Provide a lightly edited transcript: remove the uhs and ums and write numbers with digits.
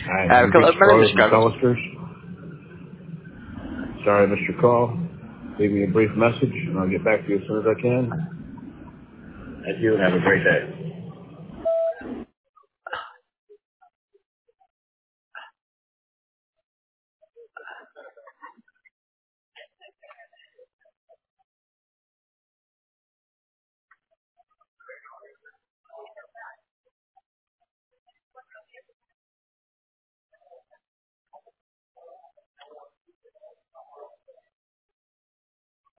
Hi, you reached Carlos McAllister's. Sorry I missed your call. Leave me a brief message, and I'll get back to you as soon as I can. Thank you, and have a great day.